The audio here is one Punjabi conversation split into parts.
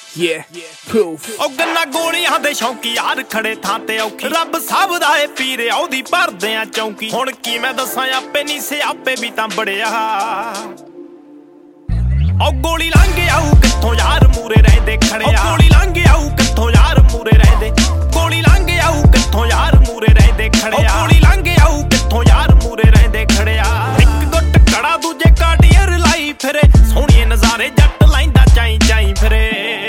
ਉਹ ਗੰਨਾ ਗੋਲੀਆਂ ਦੇ ਸ਼ੌਂਕੀ ਯਾਰ ਖੜੇ ਥਾਂ ਤੇ ਔਖੀ ਰੱਬ ਸਭ ਦਾ ਏ ਪੀਰ ਉਹਦੀ ਭਰਦੇ ਆ ਚੌਂਕੀ ਹੁਣ ਕੀ ਮੈਂ ਦੱਸਾਂ ਆਪੇ ਨਹੀਂ ਸਿਆਪੇ ਵੀ ਤਾਂ ਬੜਿਆ ਉਹ ਗੋਲੀ ਲੰਘ ਆਊ ਕਿੱਥੋਂ ਯਾਰ ਮੂਰੇ ਰਹਿੰਦੇ ਖੜਿਆ ਗੋਲੀ ਲੰਘ ਆਊ ਕਿੱਥੋਂ ਯਾਰ ਮੂਰੇ ਰਹਿੰਦੇ ਗੋਲੀ ਲੰਘ ਆਊ ਕਿੱਥੋਂ ਯਾਰ ਮੂਰੇ ਰਹਿੰਦੇ ਖੜਿਆ ਗੋਲੀ ਲੰਘ ਆਊ ਕਿੱਥੋਂ ਯਾਰ ਮੂਰੇ ਰਹਿੰਦੇ ਖੜਿਆ ਇੱਕ ਗੁੱਟ ਕੜਾ ਦੂਜੇ ਕਾਟੀਅਰ ਲਾਈ ਫਿਰੇ ਸੋਹਣੀਏ ਨਜ਼ਾਰੇ ਜੱਟ ਲੈਂਦਾ ਚਾਈ ਚਾਈ ਫਿਰੇ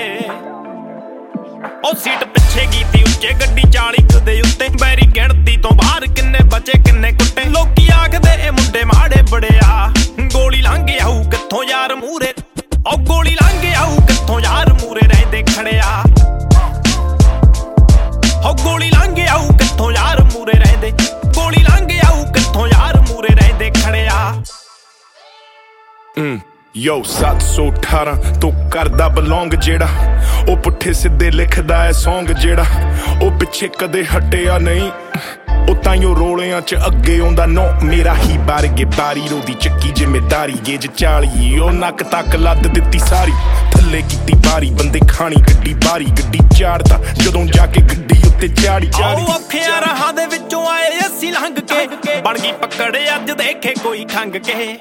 ਉਹ ਸੀਟ ਪਿੱਛੇ ਕੀਤੀ ਉੱਚੇ ਗੱਡੀ 40 ਦੇ ਉੱਤੇ ਬੈਰੀ ਗਿਣਤੀ ਤੋਂ ਬਾਹਰ ਕਿੰਨੇ ਬਚੇ ਕਿੰਨੇ ਕੁੱਟੇ ਲੋਕੀ ਆਖਦੇ ਇਹ ਮੁੰਡੇ ਮਾੜੇ ਬੜਿਆ ਗੋਲੀ ਲੰਘ ਆਊ ਕਿੱਥੋਂ ਯਾਰ ਮੂਰੇ ਉਹ ਗੋਲੀ ਲੰਘ ਆਊ ਕਿੱਥੋਂ ਯਾਰ ਮੂਰੇ ਰਹਿੰਦੇ ਖੜਿਆ ਉਹ ਗੋਲੀ ਲੰਘ ਆਊ ਕਿੱਥੋਂ ਯਾਰ ਮੂਰੇ ਰਹਿੰਦੇ ਗੋਲੀ ਲੰਘ ਆਊ ਕਿੱਥੋਂ ਯਾਰ ਮੂਰੇ ਰਹਿੰਦੇ ਖੜਿਆ Yo 718 ਤੂੰ ਕਰਦਾ ਬਲੌਂਗ ਜਿਹੜਾ ਉਹ ਪੁੱਠੇ ਸਿੱਧੇ ਲਿਖਦਾ ਐ ਸੌਂਗ ਜਿਹੜਾ ਉਹ ਪਿੱਛੇ ਕਦੇ ਹਟਿਆ ਨਹੀਂ ਉਹ ਤਾਈਓ ਰੋਲਿਆਂ ਚ ਅੱਗੇ ਆਉਂਦਾ ਨੋ ਮੇਰਾ ਹੀ ਬਾਰਗੇ ਬਾਰੀ ਰੋਦੀ ਚੱਕੀ ਜ਼ਿੰਮੇਦਾਰੀ ਗੇਜ 40 ਉਹ ਨੱਕ ਤੱਕ ਲੱਦ ਦਿੱਤੀ ਸਾਰੀ ਥੱਲੇ ਕੀਤੀ ਬਾਰੀ ਬੰਦੇ ਖਾਣੀ ਗੱਡੀ ਬਾਰੀ ਗੱਡੀ ਚਾੜਦਾ ਜਦੋਂ ਜਾ ਕੇ ਗੱਡੀ ਉੱਤੇ ਚਾੜੀ ਔਖਿਆਂ ਰਾਹਾਂ ਦੇ ਵਿੱਚੋਂ ਆਏ ਅਸੀਂ ਲੰਘ ਕੇ ਬਣ ਗਈ ਪਕੜ ਅੱਜ ਦੇਖੇ ਕੋਈ ਖੰਗ ਕੇ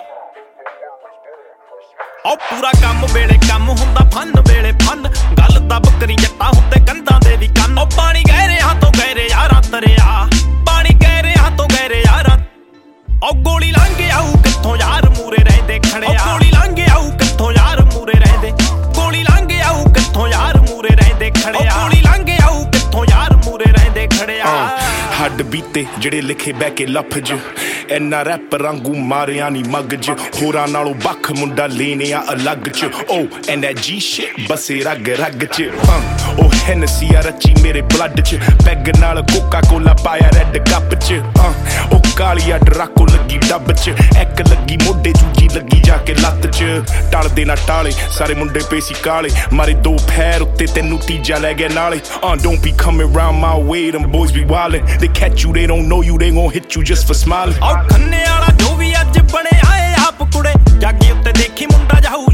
ਉਹ ਪੂਰਾ ਕੰਮ ਵੇਲੇ ਕੰਮ ਹੁੰਦਾ ਫਨ ਵੇਲੇ ਫਨ ਗੱਲ ਤਾਂ ਬੱਕਰੀ ਜੱਟਾਂ ਹੁੰਦੇ ਕੰਧਾਂ ਦੇ ਵੀ ਕੰਨ ਉਹ ਪਾਣੀ ਗਹਿਰਿਆਂ ਤੋਂ ਗਹਿਰੇ ਯਾਰਾਂ ਤਰਿਆ ਪਾਣੀ ਗਹਿਰਿਆਂ ਤੋਂ ਗਹਿਰੇ ਯਾਰਾਂ ਉਹ ਗੋਲੀ ਲੰਘ ਆਊ ਕਿੱਥੋਂ ਯਾਰ ਮੂਰੇ ਰਹਿੰਦੇ ਖੜਿਆ ਗੋਲੀ ਲੰਘ ਆਊ ਕਿੱਥੋਂ ਯਾਰ ਮੂਰੇ ਰਹਿੰਦੇ ਗੋਲੀ ਲੰਘ ਆਊ ਕਿੱਥੋਂ ਯਾਰ ਮੂਰੇ ਰਹਿੰਦੇ ਖੜਿਆ ਗੋਲੀ ਲੰਘ ਆਊ ਕਿੱਥੋਂ ਯਾਰ ਮੂਰੇ ਰਹਿੰਦੇ ਖੜਿਆ ਹੱਡ ਬੀਤੇ ਜਿਹੜੇ ਲਿਖੇ ਬਹਿ ਕੇ ਲਫ਼ਜ਼ ਇੰਨਾ ਰੈਪ ਰਾਂਗੂ ਮਾਰਿਆ ਨੀ ਮਗਜ ਹੋਰਾਂ ਨਾਲੋਂ ਵੱਖ ਮੁੰਡਾ ਲੈਣਿਆ ਅਲੱਗ ਚ ਉਹ ਐਂਡ that G shit ਬਸੇ ਰਗ ਰਗ ਚ ਉਹ ਹੈਨਸੀ ਆ ਰਚੀ ਮੇਰੇ ਬਲੱਡ ਚ ਪੈਗ ਨਾਲ ਕੋਕਾ ਕੋਲਾ ਪਾਇਆ ਰੈਡ ਕੱਪ ਚ ਉਹ ਕਾਲੀਆ ਡਰਾਕੋ ਲੱਗੀ ਡੱਬ ਚ ਇੱਕ ਲੱਗੀ ਮੋਢੇ ਦੂਜੀ ਲੱਗੀ ਜਾ ਕੇ ਲੱਤ ਚ ਟਲਦੇ ਨਾ ਟਾਲੇ ਸਾਰੇ ਮੁੰਡੇ ਪੇਸੀ ਕਾਲੇ ਮਾਰੇ ਦੋ ਫੈਰ ਉੱਤੇ ਤੈਨੂੰ ਤੀਜਾ ਲੈ ਗਿਆ ਨਾਲੇ don't be coming round my way them boys be wildin' they catch you they don't know you they gon' hit you just for smiling ਖੰਨੇ ਵਾਲਾ ਜੋ ਵੀ ਅੱਜ ਬਣਿਆ ਏ ਆਪ ਕੁੜੇ ਜਾਗੀ ਉੱਤੇ ਦੇਖੀ ਮੁੰਡਾ ਜਾਊ